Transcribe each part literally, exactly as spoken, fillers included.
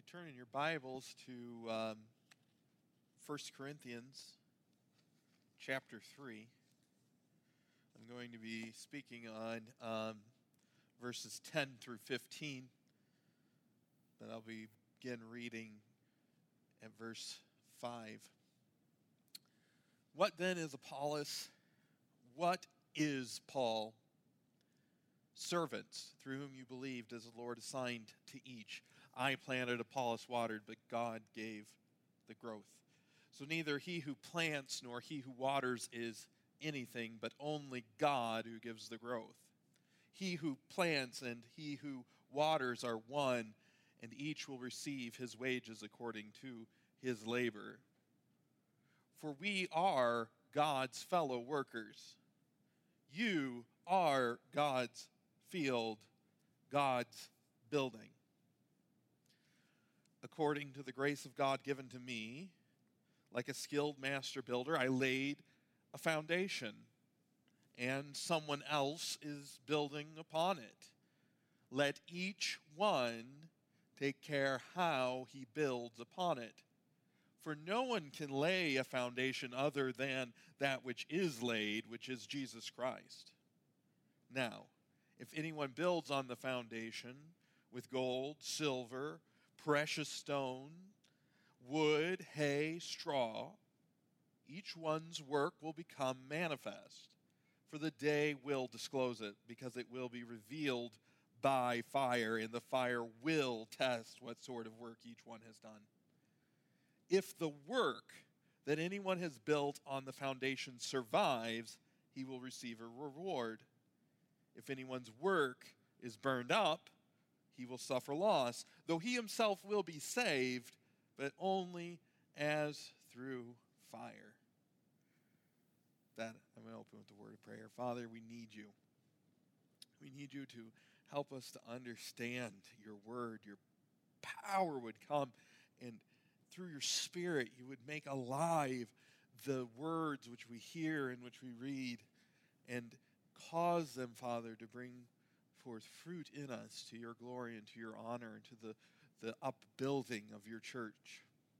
you turn in your Bibles to um, First Corinthians chapter three, I'm going to be speaking on um, verses ten through fifteen, but I'll begin reading at verse five. What then is Apollos? What is Paul? Servants, through whom you believed, as the Lord assigned to each. I planted, Apollos watered, but God gave the growth. So neither he who plants nor he who waters is anything, but only God who gives the growth. He who plants and he who waters are one, and each will receive his wages according to his labor. For we are God's fellow workers. You are God's field, God's building. According to the grace of God given to me, like a skilled master builder, I laid a foundation, and someone else is building upon it. Let each one take care how he builds upon it. For no one can lay a foundation other than that which is laid, which is Jesus Christ. Now, if anyone builds on the foundation with gold, silver, precious stone, wood, hay, straw, each one's work will become manifest, for the day will disclose it, because it will be revealed by fire, and the fire will test what sort of work each one has done. If the work that anyone has built on the foundation survives, he will receive a reward. If anyone's work is burned up, he will suffer loss, though he himself will be saved, but only as through fire. That I'm going to open with the word of prayer. Father, we need you. We need you to help us to understand your word. Your power would come, and through your Spirit, you would make alive the words which we hear and which we read, and cause them, Father, to bring forth fruit in us to your glory and to your honor and to the, the upbuilding of your church.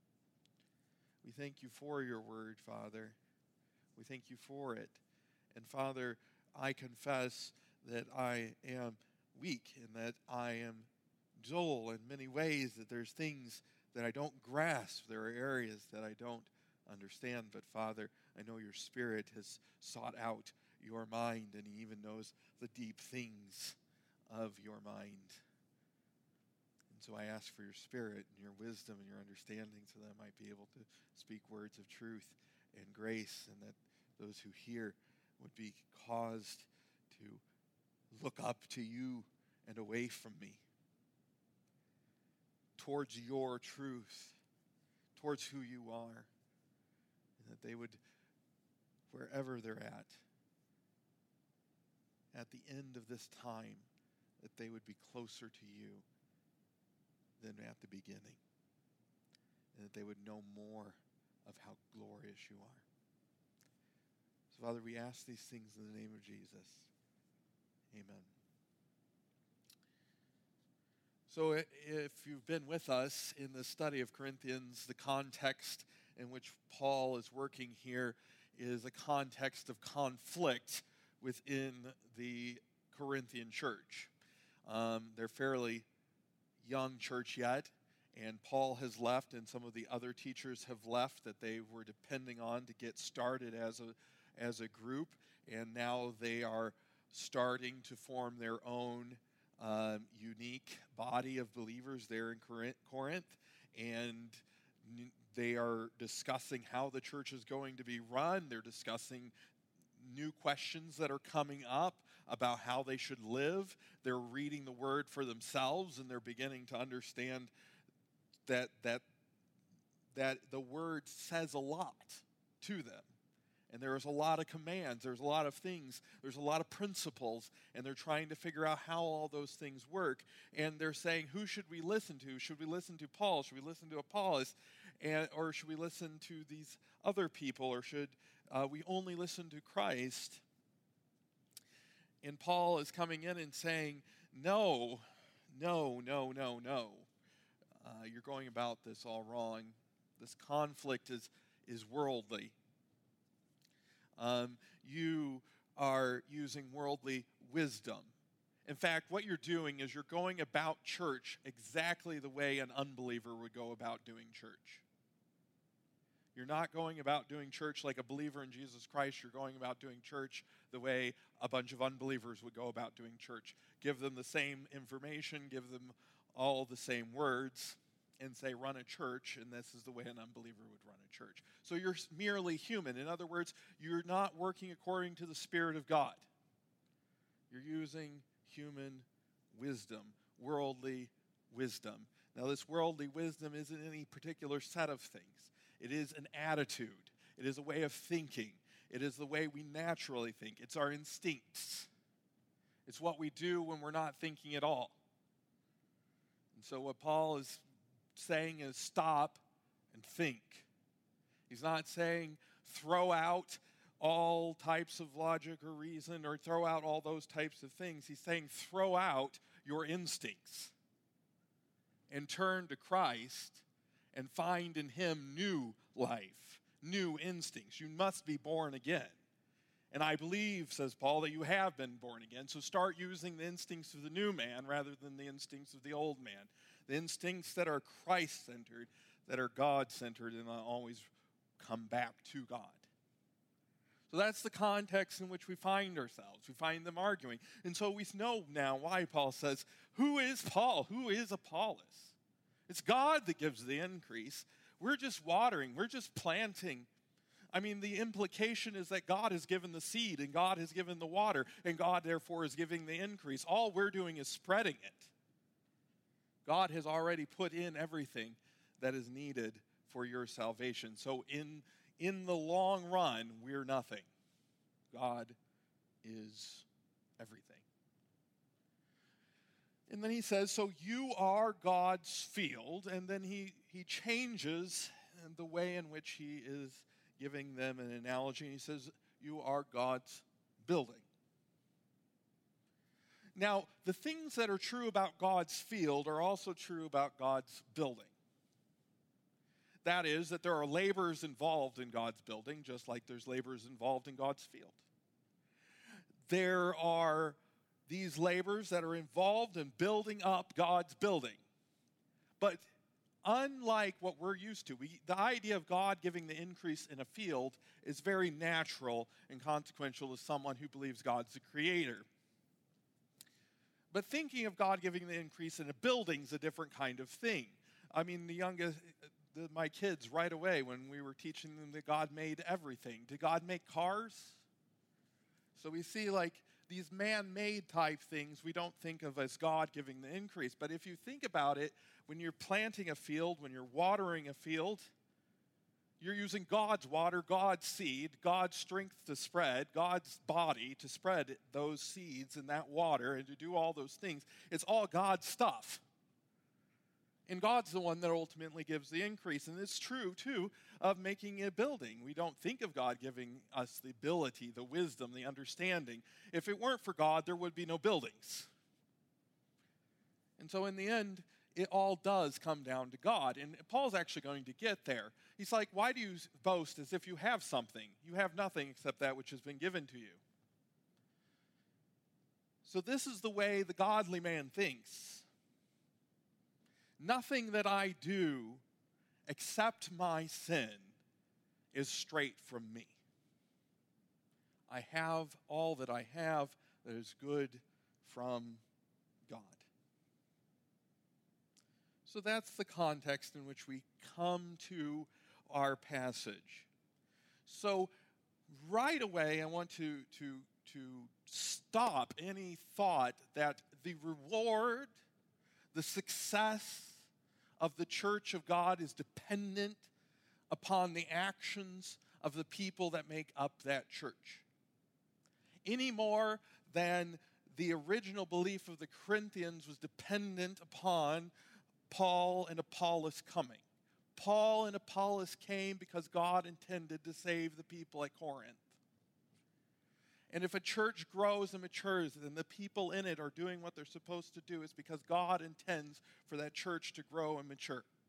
We thank you for your word, Father. We thank you for it. And Father, I confess that I am weak and that I am dull in many ways, that there's things that I don't grasp. There are areas that I don't understand. But Father, I know your Spirit has sought out your mind, and he even knows the deep things of your mind. And so I ask for your Spirit and your wisdom and your understanding, so that I might be able to speak words of truth and grace, and that those who hear would be caused to look up to you and away from me, towards your truth, towards who you are, and that they would, wherever they're at, at the end of this time, that they would be closer to you than at the beginning, and that they would know more of how glorious you are. So, Father, we ask these things in the name of Jesus. Amen. So if you've been with us in the study of Corinthians, the context in which Paul is working here is a context of conflict within the Corinthian church. Um, they're fairly young church yet, and Paul has left, and some of the other teachers have left that they were depending on to get started as a as a group, and now they are starting to form their own Um, unique body of believers there in Corinth, and they are discussing how the church is going to be run. They're discussing new questions that are coming up about how they should live. They're reading the word for themselves, and they're beginning to understand that that that the word says a lot to them. And there's a lot of commands, there's a lot of things, there's a lot of principles, and they're trying to figure out how all those things work. And they're saying, who should we listen to? Should we listen to Paul? Should we listen to Apollos? And, or should we listen to these other people? Or should uh, we only listen to Christ? And Paul is coming in and saying, no, no, no, no, no. Uh, you're going about this all wrong. This conflict is, is worldly. Um, you are using worldly wisdom. In fact, what you're doing is you're going about church exactly the way an unbeliever would go about doing church. You're not going about doing church like a believer in Jesus Christ. You're going about doing church the way a bunch of unbelievers would go about doing church. Give them the same information, give them all the same words, and say, run a church, and this is the way an unbeliever would run a church. So you're merely human. In other words, you're not working according to the Spirit of God. You're using human wisdom, worldly wisdom. Now, this worldly wisdom isn't any particular set of things. It is an attitude. It is a way of thinking. It is the way we naturally think. It's our instincts. It's what we do when we're not thinking at all. And so what Paul is saying is stop and think. He's not saying throw out all types of logic or reason or throw out all those types of things. He's saying throw out your instincts and turn to Christ and find in him new life, new instincts. You must be born again. And I believe, says Paul, that you have been born again. So start using the instincts of the new man rather than the instincts of the old man. The instincts that are Christ-centered, that are God-centered, and always come back to God. So that's the context in which we find ourselves. We find them arguing. And so we know now why Paul says, who is Paul? Who is Apollos? It's God that gives the increase. We're just watering. We're just planting. I mean, the implication is that God has given the seed, and God has given the water, and God, therefore, is giving the increase. All we're doing is spreading it. God has already put in everything that is needed for your salvation. So in, in the long run, we're nothing. God is everything. And then he says, so you are God's field, and then he, he changes the way in which he is giving them an analogy. He says, you are God's building. Now, the things that are true about God's field are also true about God's building. That is, that there are laborers involved in God's building, just like there's laborers involved in God's field. There are these laborers that are involved in building up God's building. But unlike what we're used to, we, the idea of God giving the increase in a field is very natural and consequential to someone who believes God's the creator. But thinking of God giving the increase in a building is a different kind of thing. I mean, the youngest, the, my kids right away when we were teaching them that God made everything. Did God make cars? So we see like these man-made type things we don't think of as God giving the increase. But if you think about it, when you're planting a field, when you're watering a field, you're using God's water, God's seed, God's strength to spread, God's body to spread those seeds and that water and to do all those things. It's all God's stuff. And God's the one that ultimately gives the increase. And it's true, too, of making a building. We don't think of God giving us the ability, the wisdom, the understanding. If it weren't for God, there would be no buildings. And so in the end, it all does come down to God. And Paul's actually going to get there. He's like, why do you boast as if you have something? You have nothing except that which has been given to you. So this is the way the godly man thinks. Nothing that I do except my sin is straight from me. I have all that I have that is good from God. So that's the context in which we come to our passage. So right away, I want to, to, to stop any thought that the reward, the success of the church of God is dependent upon the actions of the people that make up that church. Any more than the original belief of the Corinthians was dependent upon Paul and Apollos coming. Paul and Apollos came because God intended to save the people at Corinth. And if a church grows and matures and the people in it are doing what they're supposed to do, it's because God intends for that church to grow and mature.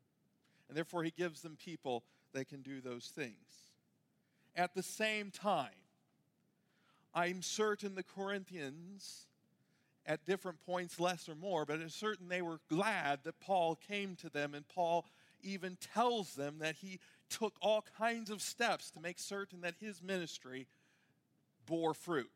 And therefore, he gives them people that can do those things. At the same time, I'm certain the Corinthians, at different points, less or more, but it's certain they were glad that Paul came to them, and Paul even tells them that he took all kinds of steps to make certain that his ministry bore fruit.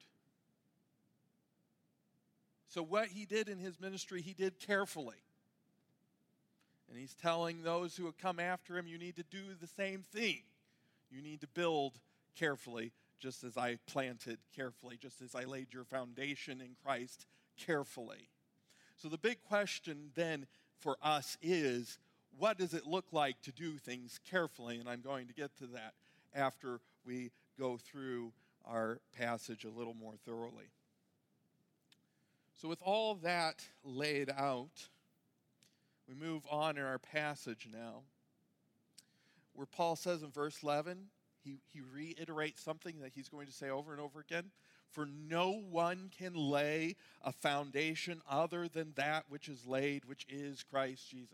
So what he did in his ministry, he did carefully. And he's telling those who have come after him, you need to do the same thing. You need to build carefully, just as I planted carefully, just as I laid your foundation in Christ carefully. So the big question then for us is, what does it look like to do things carefully? And I'm going to get to that after we go through our passage a little more thoroughly. So with all that laid out, we move on in our passage now, where Paul says in verse eleven, he, he reiterates something that he's going to say over and over again. For no one can lay a foundation other than that which is laid, which is Christ Jesus.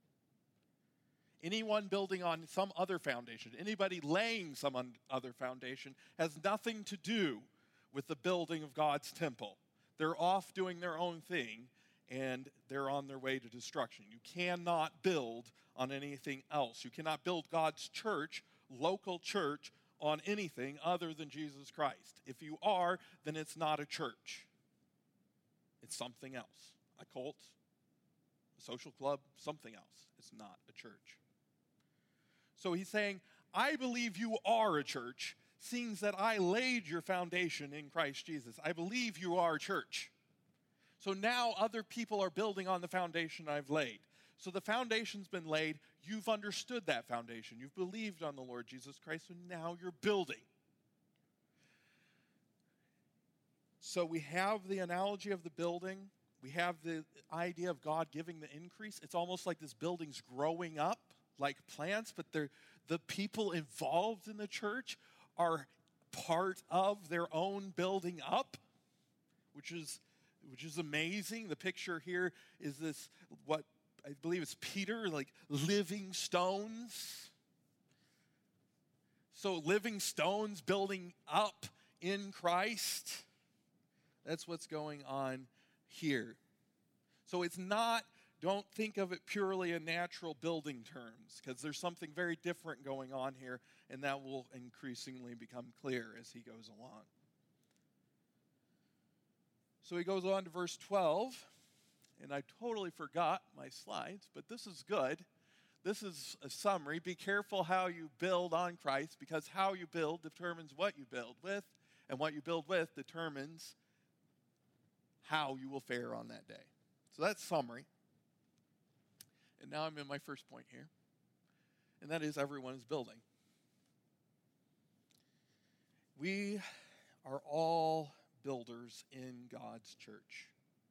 Anyone building on some other foundation, anybody laying some other foundation, has nothing to do with the building of God's temple. They're off doing their own thing, and they're on their way to destruction. You cannot build on anything else. You cannot build God's church, local church, on anything other than Jesus Christ. If you are, then it's not a church. It's something else. A cult, a social club, something else. It's not a church. So he's saying, I believe you are a church, seeing that I laid your foundation in Christ Jesus. I believe you are a church. So now other people are building on the foundation I've laid. So the foundation's been laid. You've understood that foundation. You've believed on the Lord Jesus Christ, and now you're building. So we have the analogy of the building. We have the idea of God giving the increase. It's almost like this building's growing up like plants, but they're, the people involved in the church are part of their own building up, which is which is amazing. The picture here is this, what I believe it's Peter, like living stones. So living stones building up in Christ. That's what's going on here. So it's not, don't think of it purely in natural building terms, because there's something very different going on here, and that will increasingly become clear as he goes along. So he goes on to verse twelve, and I totally forgot my slides, but this is good. This is a summary. Be careful how you build on Christ, because how you build determines what you build with, and what you build with determines how you will fare on that day. So that's summary. And now I'm in my first point here, and that is everyone is building. We are all builders in God's church.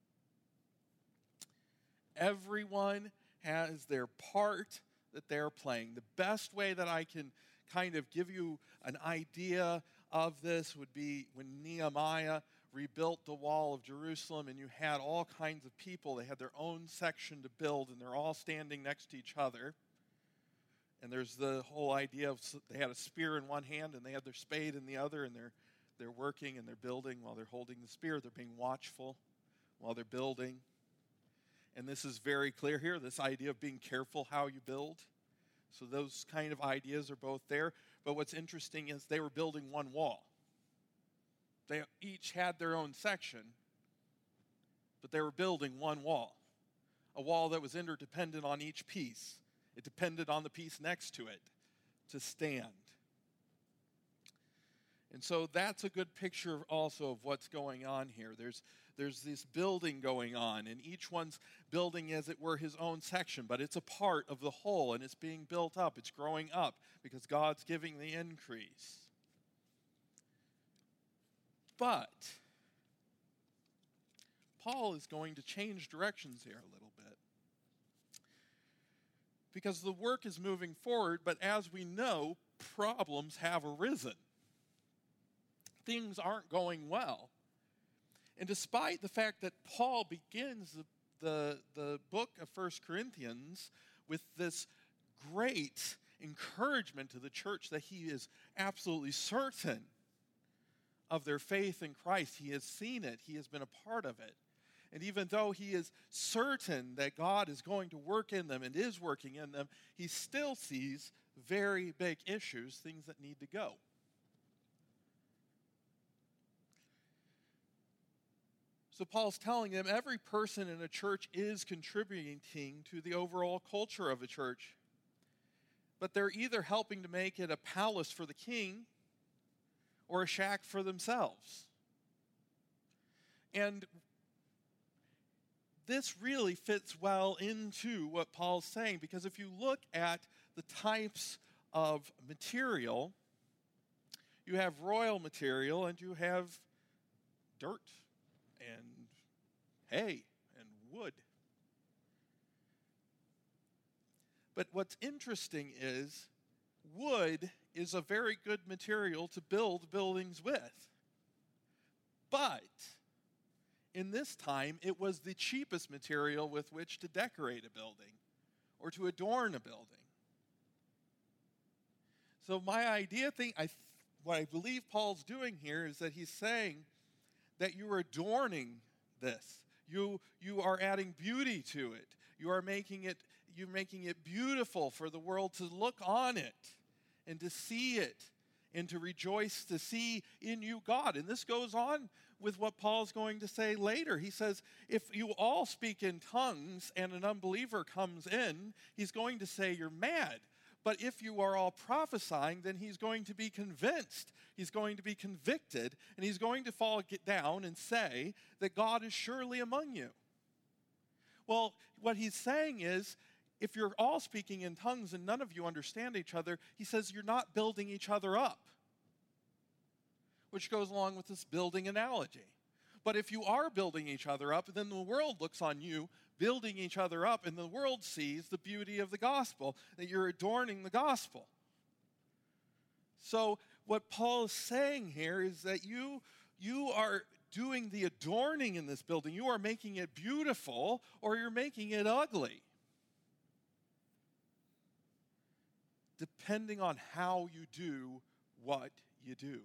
Everyone has their part that they're playing. The best way that I can kind of give you an idea of this would be when Nehemiah rebuilt the wall of Jerusalem, and you had all kinds of people. They had their own section to build, and they're all standing next to each other. And there's the whole idea of they had a spear in one hand, and they had their spade in the other, and they're they're working and they're building while they're holding the spear. They're being watchful while they're building. And this is very clear here, this idea of being careful how you build. So those kind of ideas are both there. But what's interesting is they were building one wall. They each had their own section, but they were building one wall, a wall that was interdependent on each piece. It depended on the piece next to it to stand. And so that's a good picture also of what's going on here. There's, there's this building going on, and each one's building, as it were, his own section, but it's a part of the whole, and it's being built up. It's growing up because God's giving the increase. But Paul is going to change directions here a little bit, because the work is moving forward, but as we know, problems have arisen. Things aren't going well. And despite the fact that Paul begins the, the, the book of First Corinthians with this great encouragement to the church that he is absolutely certain of their faith in Christ. He has seen it. He has been a part of it. And even though he is certain that God is going to work in them and is working in them, he still sees very big issues, things that need to go. So Paul's telling them every person in a church is contributing to the overall culture of a church. But they're either helping to make it a palace for the king or a shack for themselves. And this really fits well into what Paul's saying, because if you look at the types of material, you have royal material and you have dirt and hay and wood. But what's interesting is wood is a very good material to build buildings with. But in this time, it was the cheapest material with which to decorate a building or to adorn a building. So my idea, thing, I, what I believe Paul's doing here is that he's saying that you are adorning this. You, you are adding beauty to it. You are making it, you're making it beautiful for the world to look on it and to see it and to rejoice to see in you God. And this goes on with what Paul's going to say later. He says, if you all speak in tongues and an unbeliever comes in, he's going to say you're mad. But if you are all prophesying, then he's going to be convinced. He's going to be convicted, and he's going to fall down and say that God is surely among you. Well, what he's saying is, if you're all speaking in tongues and none of you understand each other, he says you're not building each other up, which goes along with this building analogy. But if you are building each other up, then the world looks on you building each other up, and the world sees the beauty of the gospel, that you're adorning the gospel. So what Paul is saying here is that you, you are doing the adorning in this building. You are making it beautiful, or you're making it ugly, depending on how you do what you do.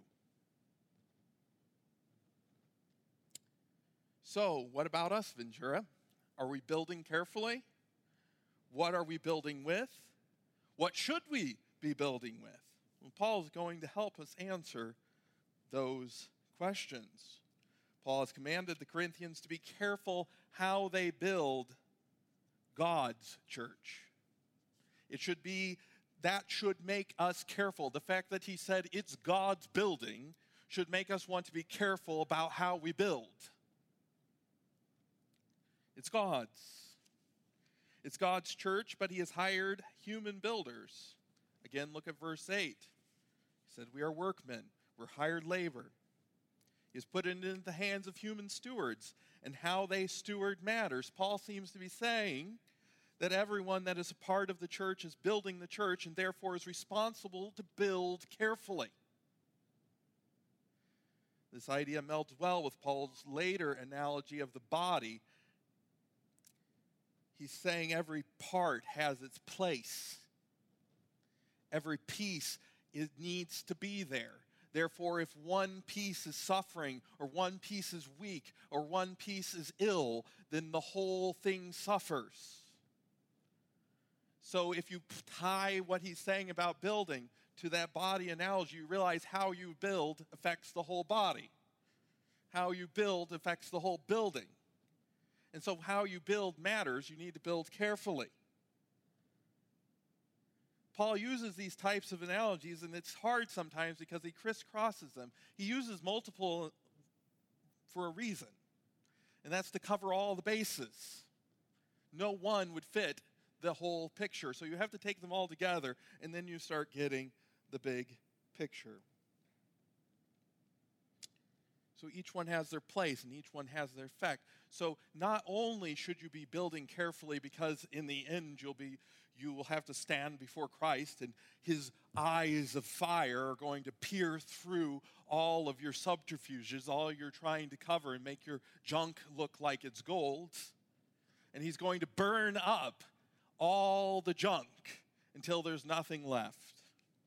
So, what about us, Ventura? Are we building carefully? What are we building with? What should we be building with? Well, Paul is going to help us answer those questions. Paul has commanded the Corinthians to be careful how they build God's church. It should be, that should make us careful. The fact that he said it's God's building should make us want to be careful about how we build. It's God's. It's God's church, but he has hired human builders. Again, look at verse eight. He said, we are workmen. We're hired labor. He has put it into the hands of human stewards, and how they steward matters. Paul seems to be saying that everyone that is a part of the church is building the church and therefore is responsible to build carefully. This idea melds well with Paul's later analogy of the body. He's saying every part has its place. Every piece it needs to be there. Therefore, if one piece is suffering, or one piece is weak, or one piece is ill, then the whole thing suffers. So if you tie what he's saying about building to that body analogy, you realize how you build affects the whole body. How you build affects the whole building. And so how you build matters. You need to build carefully. Paul uses these types of analogies, and it's hard sometimes because he crisscrosses them. He uses multiple for a reason, and that's to cover all the bases. No one would fit the whole picture, so you have to take them all together, and then you start getting the big picture. So each one has their place, and each one has their effect. So not only should you be building carefully, because in the end you'll be, you will have to stand before Christ, and his eyes of fire are going to peer through all of your subterfuges, all you're trying to cover and make your junk look like it's gold. And he's going to burn up all the junk until there's nothing left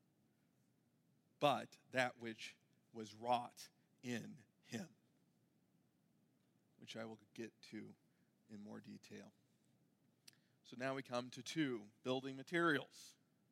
but that which was wrought in him, which I will get to in more detail. So now we come to two, building materials.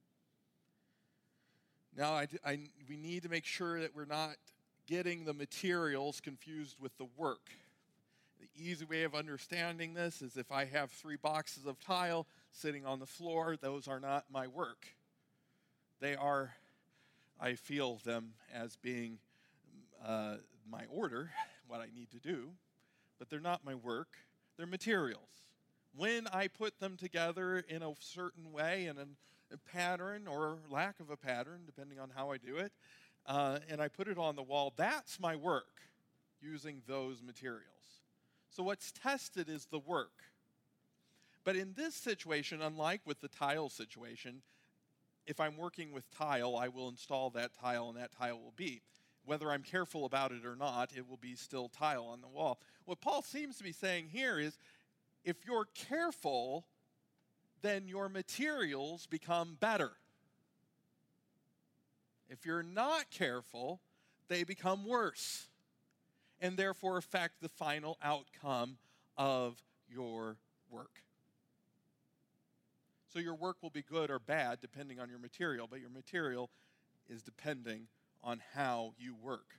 Now I, I, we need to make sure that we're not getting the materials confused with the work. The easy way of understanding this is if I have three boxes of tile sitting on the floor, those are not my work. They are, I feel them as being uh, my order, what I need to do, but they're not my work. They're materials. When I put them together in a certain way, in a, a pattern or lack of a pattern, depending on how I do it, uh, and I put it on the wall, that's my work, using those materials. So what's tested is the work. But in this situation, unlike with the tile situation, if I'm working with tile, I will install that tile, and that tile will be. Whether I'm careful about it or not, it will be still tile on the wall. What Paul seems to be saying here is, if you're careful, then your materials become better. If you're not careful, they become worse, and therefore affect the final outcome of your work. So your work will be good or bad depending on your material, but your material is depending on how you work.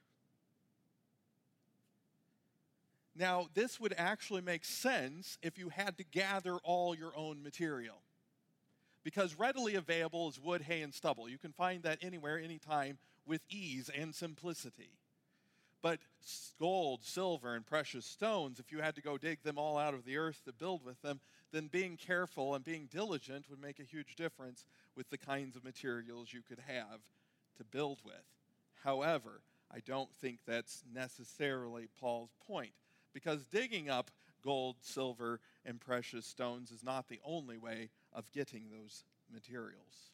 Now, this would actually make sense if you had to gather all your own material, because readily available is wood, hay, and stubble. You can find that anywhere, anytime, with ease and simplicity. But gold, silver, and precious stones, if you had to go dig them all out of the earth to build with them, then being careful and being diligent would make a huge difference with the kinds of materials you could have to build with. However, I don't think that's necessarily Paul's point, because digging up gold, silver, and precious stones is not the only way of getting those materials.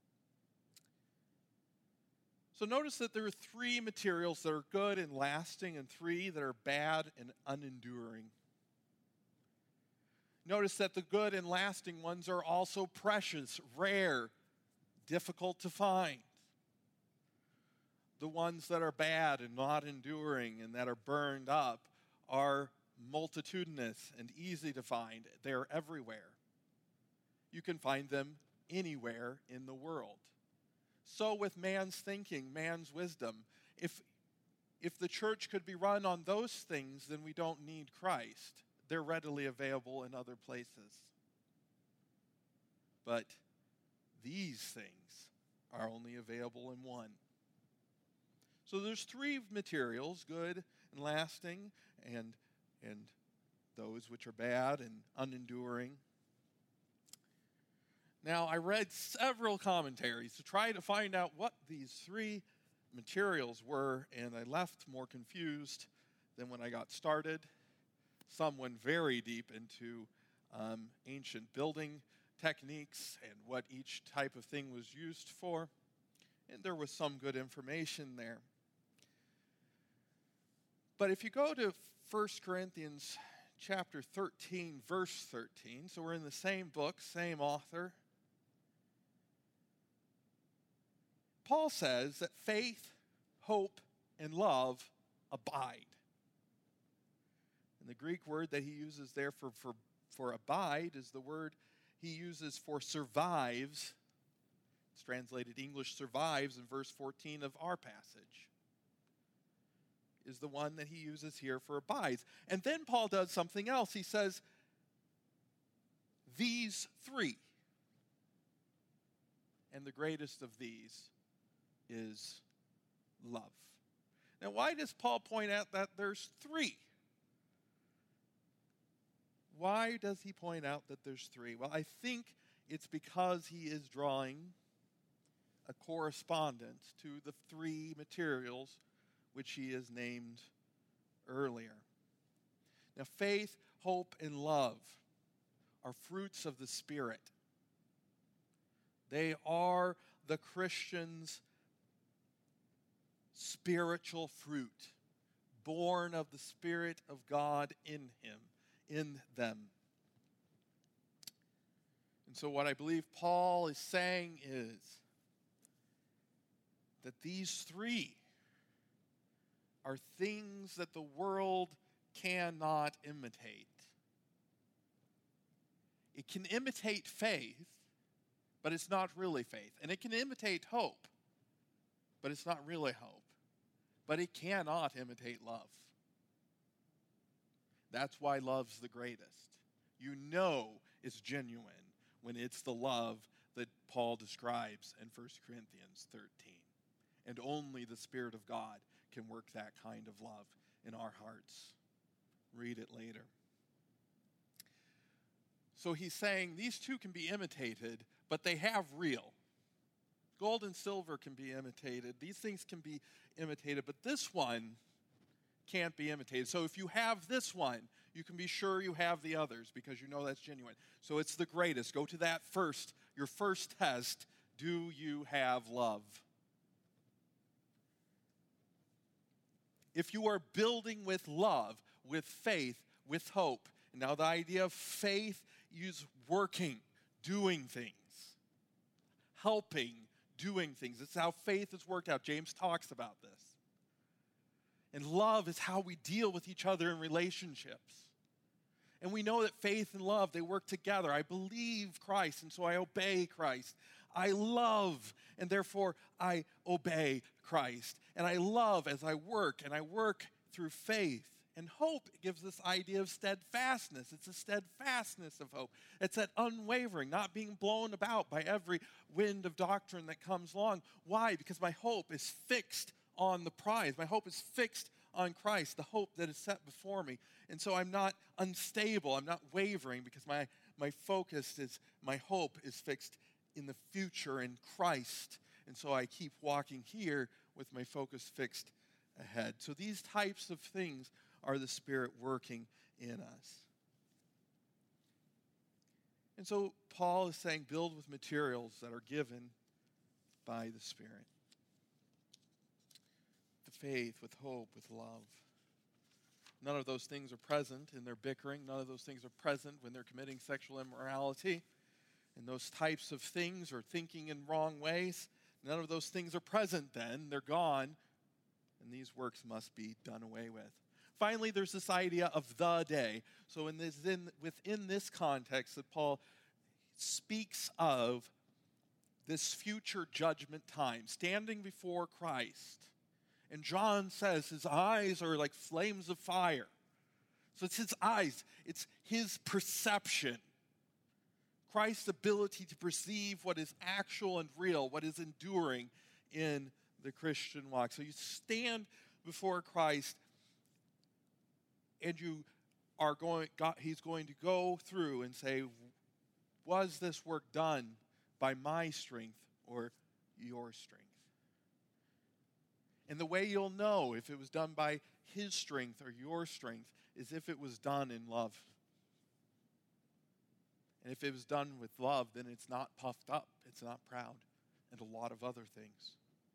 So notice that there are three materials that are good and lasting, and three that are bad and unenduring. Notice that the good and lasting ones are also precious, rare, difficult to find. The ones that are bad and not enduring and that are burned up are multitudinous and easy to find. They're everywhere. You can find them anywhere in the world. So with man's thinking, man's wisdom, if, if the church could be run on those things, then we don't need Christ. They're readily available in other places. But these things are only available in one. So there's three materials, good and lasting, and, and those which are bad and unenduring. Now, I read several commentaries to try to find out what these three materials were, and I left more confused than when I got started. Some went very deep into um, ancient building techniques and what each type of thing was used for, and there was some good information there. But if you go to First Corinthians chapter thirteen, verse thirteen, so we're in the same book, same author, Paul says that faith, hope, and love abide. And the Greek word that he uses there for, for, for abide is the word he uses for survives. It's translated English survives in verse fourteen of our passage. Is the one that he uses here for abides. And then Paul does something else. He says, these three. And the greatest of these is love. Now, why does Paul point out that there's three? Why does he point out that there's three? Well, I think it's because he is drawing a correspondence to the three materials which he has named earlier. Now, faith, hope, and love are fruits of the Spirit. They are the Christian's spiritual fruit, born of the Spirit of God in him, in them. And so what I believe Paul is saying is that these three are things that the world cannot imitate. It can imitate faith, but it's not really faith. And it can imitate hope, but it's not really hope. But it cannot imitate love. That's why love's the greatest. You know it's genuine when it's the love that Paul describes in First Corinthians thirteen. And only the Spirit of God can work that kind of love in our hearts. Read it later. So he's saying these two can be imitated, but they have real. Gold and silver can be imitated. These things can be imitated, but this one can't be imitated. So if you have this one, you can be sure you have the others because you know that's genuine. So it's the greatest. Go to that first, your first test. Do you have love? If you are building with love, with faith, with hope. Now the idea of faith is working, doing things, helping, doing things. It's how faith is worked out. James talks about this. And love is how we deal with each other in relationships. And we know that faith and love, they work together. I believe Christ, and so I obey Christ. I love, and therefore I obey Christ. And I love as I work, and I work through faith. And hope gives this idea of steadfastness. It's a steadfastness of hope. It's that unwavering, not being blown about by every wind of doctrine that comes along. Why? Because my hope is fixed on the prize. My hope is fixed on Christ, the hope that is set before me. And so I'm not unstable. I'm not wavering because my, my focus is, my hope is fixed in the future in Christ. And so I keep walking here with my focus fixed ahead. So these types of things are the Spirit working in us. And so Paul is saying build with materials that are given by the Spirit. The faith, with hope, with love. None of those things are present in their bickering. None of those things are present when they're committing sexual immorality. And those types of things or thinking in wrong ways, none of those things are present then. They're gone. And these works must be done away with. Finally, there's this idea of the day. So in this, in, within this context that Paul speaks of this future judgment time, standing before Christ. And John says his eyes are like flames of fire. So it's his eyes. It's his perception. Christ's ability to perceive what is actual and real, what is enduring in the Christian walk. So you stand before Christ and you are going, God, he's going to go through and say, was this work done by my strength or your strength? And the way you'll know if it was done by his strength or your strength is if it was done in love. And if it was done with love, then it's not puffed up, it's not proud, and a lot of other things.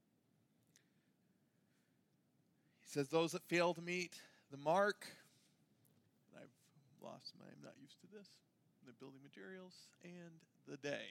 He says, those that fail to meet the mark, I've lost my, I'm not used to this, the building materials, and the day.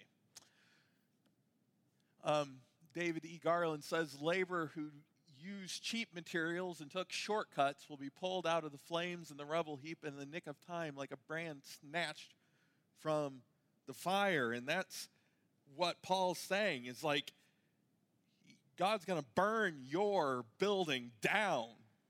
Um, David E. Garland says, labor who used cheap materials and took shortcuts will be pulled out of the flames and the rubble heap in the nick of time like a brand snatched from the fire. And that's what Paul's saying is like, God's going to burn your building down.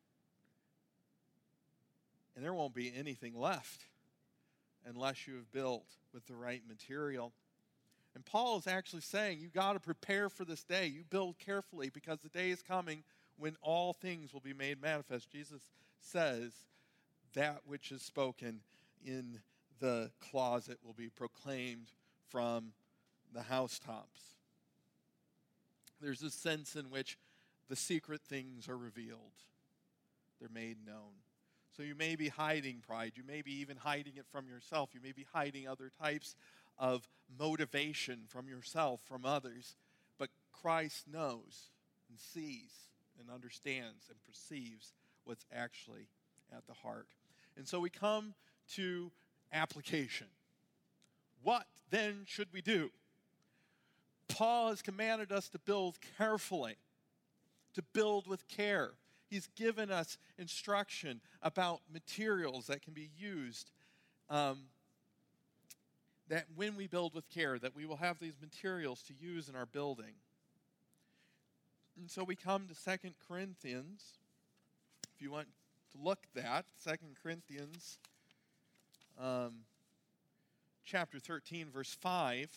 And there won't be anything left unless you have built with the right material. And Paul is actually saying you got to prepare for this day. You build carefully because the day is coming when all things will be made manifest. Jesus says that which is spoken in the closet will be proclaimed from the housetops. There's a sense in which the secret things are revealed. They're made known. So you may be hiding pride. You may be even hiding it from yourself. You may be hiding other types of motivation from yourself, from others. But Christ knows and sees and understands and perceives what's actually at the heart. And so we come to application. What then should we do? Paul has commanded us to build carefully, to build with care. He's given us instruction about materials that can be used, um, that when we build with care, that we will have these materials to use in our building. And so we come to Second Corinthians. If you want to look at that, Second Corinthians um, chapter thirteen, verse five.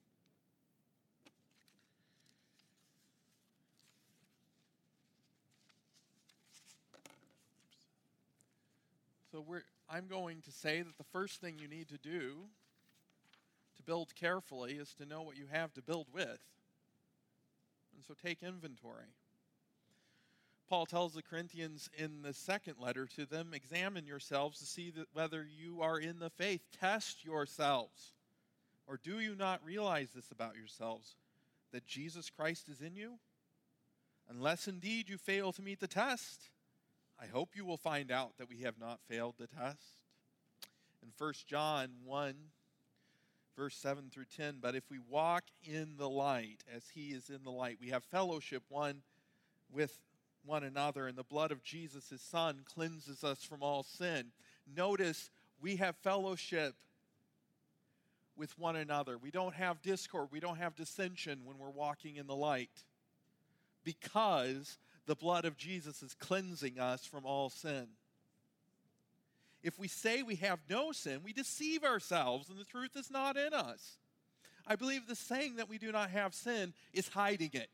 So we're, I'm going to say that the first thing you need to do to build carefully is to know what you have to build with. And so take inventory. Paul tells the Corinthians in the second letter to them, examine yourselves to see that whether you are in the faith. Test yourselves. Or do you not realize this about yourselves, that Jesus Christ is in you? Unless indeed you fail to meet the test, I hope you will find out that we have not failed the test. In First John one, verse seven through ten, but if we walk in the light as he is in the light, we have fellowship one with one another, and the blood of Jesus, his son, cleanses us from all sin. Notice we have fellowship with one another. We don't have discord. We don't have dissension when we're walking in the light, because the blood of Jesus is cleansing us from all sin. If we say we have no sin, we deceive ourselves, and the truth is not in us. I believe the saying that we do not have sin is hiding it.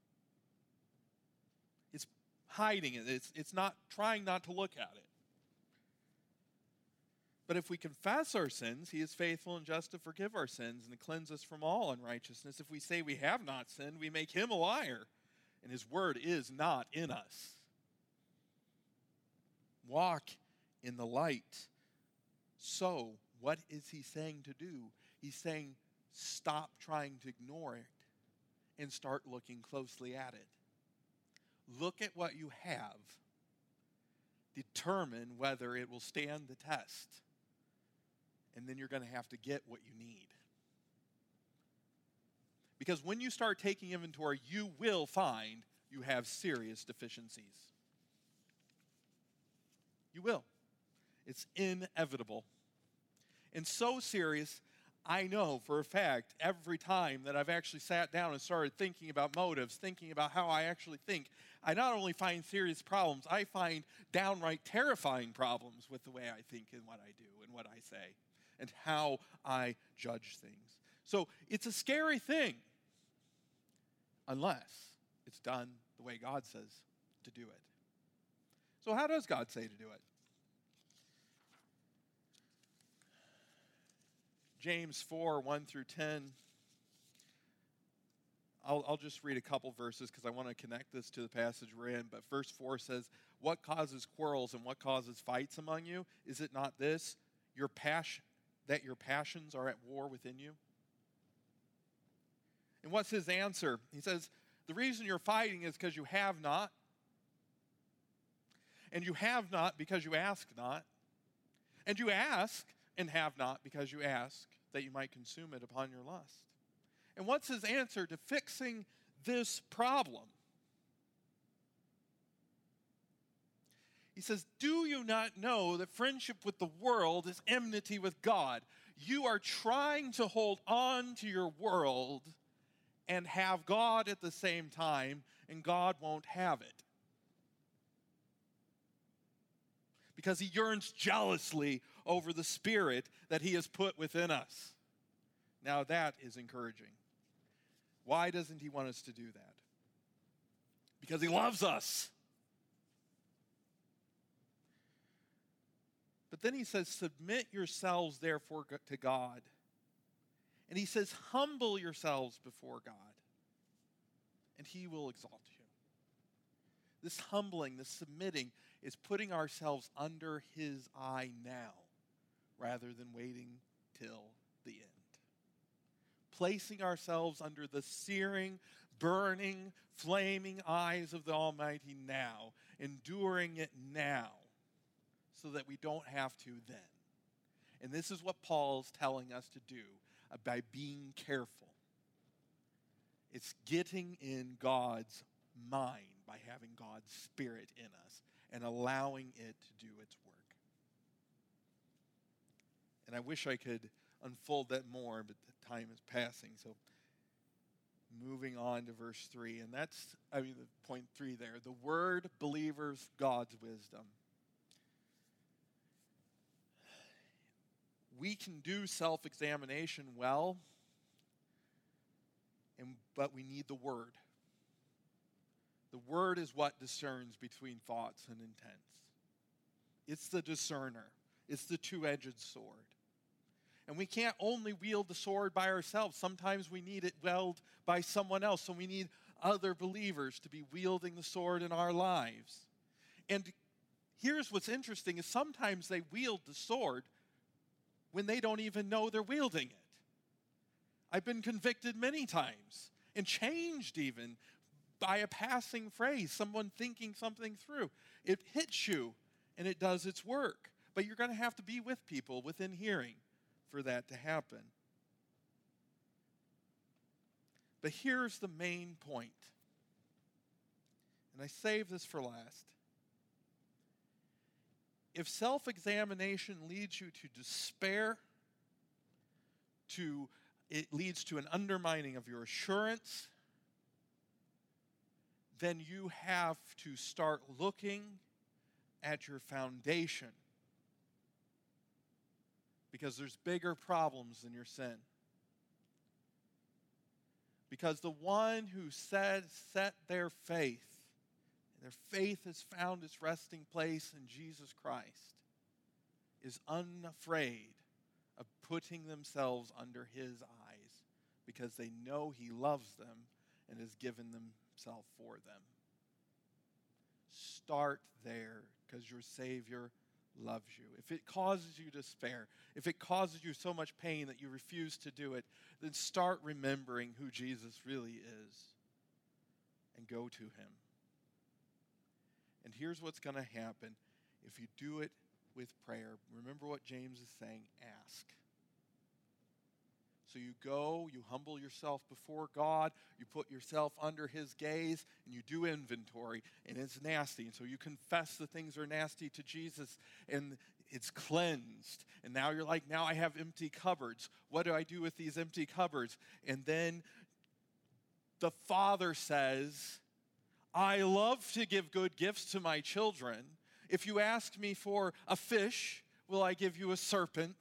It's hiding it. It's, it's not trying not to look at it. But if we confess our sins, he is faithful and just to forgive our sins and to cleanse us from all unrighteousness. If we say we have not sinned, we make him a liar, and his word is not in us. Walk in the light. So, what is he saying to do? He's saying, stop trying to ignore it and start looking closely at it. Look at what you have. Determine whether it will stand the test. And then you're going to have to get what you need. Because when you start taking inventory, you will find you have serious deficiencies. You will. It's inevitable. And so serious, I know for a fact, every time that I've actually sat down and started thinking about motives, thinking about how I actually think, I not only find serious problems, I find downright terrifying problems with the way I think and what I do and what I say and how I judge things. So it's a scary thing, unless it's done the way God says to do it. So how does God say to do it? James four, one through ten. I'll, I'll just read a couple verses because I want to connect this to the passage we're in. But verse four says, what causes quarrels and what causes fights among you? Is it not this, your passion, that your passions are at war within you? And what's his answer? He says, the reason you're fighting is because you have not. And you have not because you ask not. And you ask and have not because you ask, that you might consume it upon your lust. And what's his answer to fixing this problem? He says, do you not know that friendship with the world is enmity with God? You are trying to hold on to your world and have God at the same time, and God won't have it. Because he yearns jealously over the spirit that he has put within us. Now that is encouraging. Why doesn't he want us to do that? Because he loves us. But then he says, submit yourselves therefore to God. And he says, humble yourselves before God, and he will exalt you. This humbling, this submitting, is putting ourselves under his eye now, rather than waiting till the end. Placing ourselves under the searing, burning, flaming eyes of the Almighty now, enduring it now, so that we don't have to then. And this is what Paul's telling us to do. uh, by being careful. It's getting in God's mind by having God's Spirit in us and allowing it to do its work. And I wish I could unfold that more, but the time is passing. So moving on to verse three, and that's, I mean, the point three there. The word, believers, God's wisdom. We can do self-examination well, and but we need the word. The word is what discerns between thoughts and intents. It's the discerner. It's the two-edged sword. And we can't only wield the sword by ourselves. Sometimes we need it wielded by someone else. So we need other believers to be wielding the sword in our lives. And here's what's interesting is sometimes they wield the sword when they don't even know they're wielding it. I've been convicted many times and changed even by a passing phrase, someone thinking something through. It hits you and it does its work. But you're going to have to be with people within hearing for that to happen. But here's the main point, and I saved this for last. If self-examination leads you to despair, to it leads to an undermining of your assurance, then you have to start looking at your foundation. Because there's bigger problems than your sin. Because the one who said, set their faith, and their faith has found its resting place in Jesus Christ, is unafraid of putting themselves under his eyes because they know he loves them and has given himself for them. Start there because your Savior loves you. If it causes you despair, if it causes you so much pain that you refuse to do it, then start remembering who Jesus really is and go to him. And here's what's going to happen if you do it with prayer. Remember what James is saying, ask. So you go, you humble yourself before God, you put yourself under his gaze, and you do inventory, and it's nasty. And so you confess the things are nasty to Jesus, and it's cleansed. And now you're like, now I have empty cupboards. What do I do with these empty cupboards? And then the Father says, I love to give good gifts to my children. If you ask me for a fish, will I give you a serpent?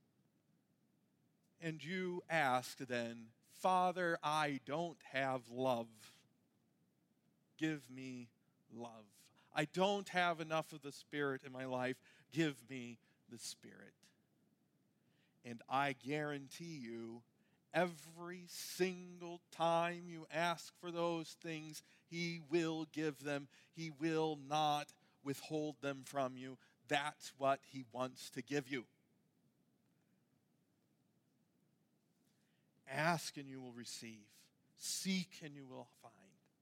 And you ask then, Father, I don't have love. Give me love. I don't have enough of the Spirit in my life. Give me the Spirit. And I guarantee you, every single time you ask for those things, he will give them. He will not withhold them from you. That's what he wants to give you. Ask and you will receive. Seek and you will find.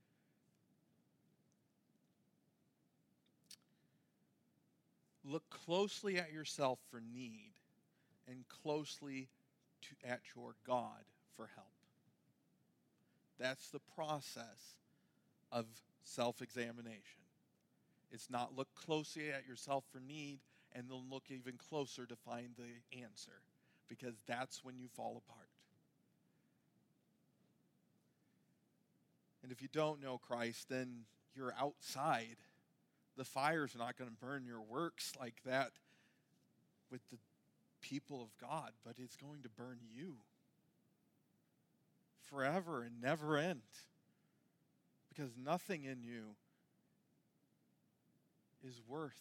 Look closely at yourself for need and closely to, at your God for help. That's the process of self-examination. It's not look closely at yourself for need and then look even closer to find the answer, because that's when you fall apart. And if you don't know Christ, then you're outside. The fire's not going to burn your works like that with the people of God, but it's going to burn you forever and never end. Because nothing in you is worth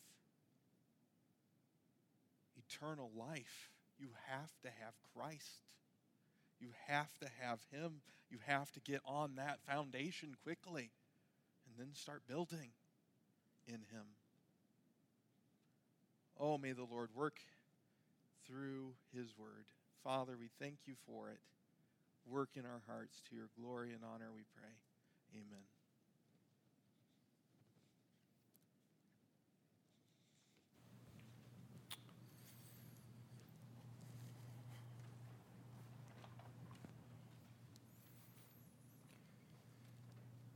eternal life. You have to have Christ. You have to have him. You have to get on that foundation quickly and then start building in him. Oh, may the Lord work through his word. Father, we thank you for it. Work in our hearts to your glory and honor, we pray. Amen.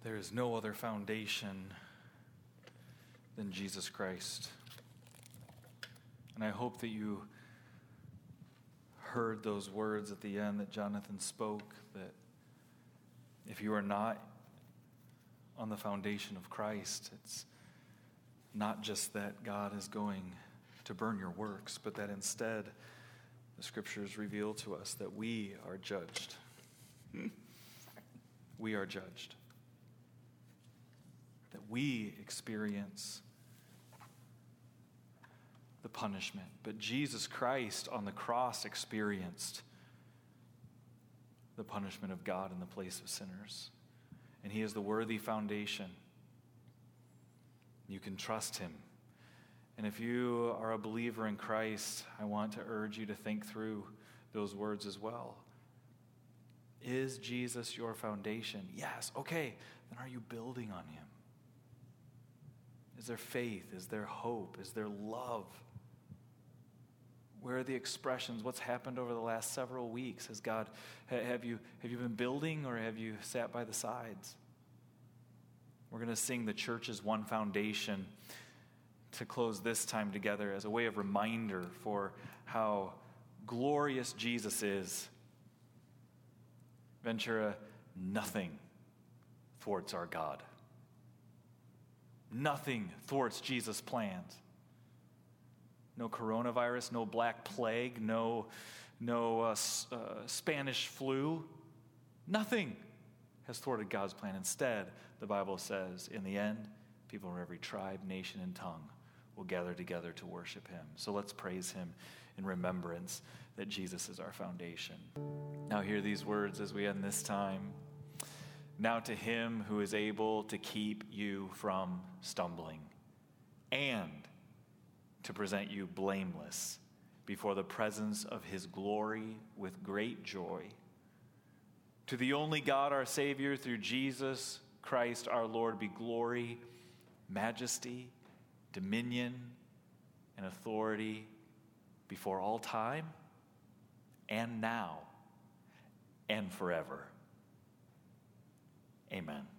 There is no other foundation than Jesus Christ. And I hope that you heard those words at the end that Jonathan spoke, that if you are not on the foundation of Christ, it's not just that God is going to burn your works, but that instead the scriptures reveal to us that we are judged. We are judged. That we experience the punishment. But Jesus Christ on the cross experienced the punishment of God in the place of sinners. And he is the worthy foundation. You can trust him. And if you are a believer in Christ, I want to urge you to think through those words as well. Is Jesus your foundation? Yes. Okay. Then are you building on him? Is there faith? Is there hope? Is there love? Where are the expressions? What's happened over the last several weeks? Has God, have you, have you been building, or have you sat by the sides? We're going to sing the church's One Foundation to close this time together as a way of reminder for how glorious Jesus is. Ventura, nothing thwarts our God. Nothing thwarts Jesus' plans. No coronavirus, no black plague, no, no uh, uh, Spanish flu. Nothing has thwarted God's plan. Instead, the Bible says, in the end, people from every tribe, nation, and tongue will gather together to worship him. So let's praise him in remembrance that Jesus is our foundation. Now hear these words as we end this time. Now to him who is able to keep you from stumbling and to present you blameless before the presence of his glory with great joy. To the only God, our Savior, through Jesus Christ our Lord, be glory, majesty, dominion, and authority before all time and now and forever. Amen.